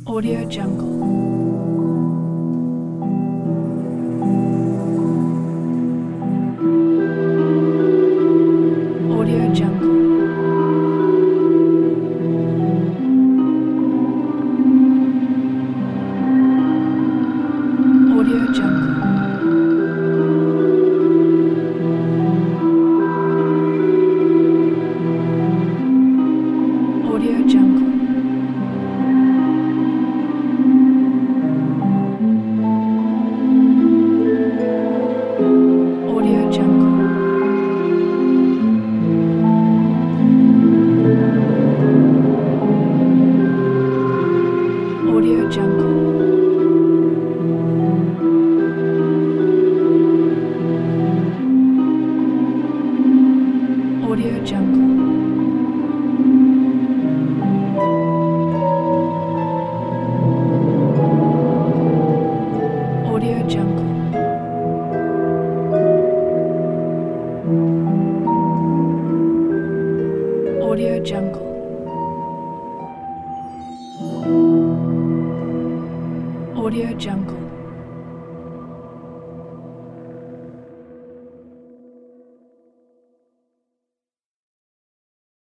Audio Jungle. Audio Jungle. Audio Jungle. Audio Jungle. Audio Jungle. Audio Jungle. Audio Jungle. Audio Jungle. Audio Jungle. Audio Jungle.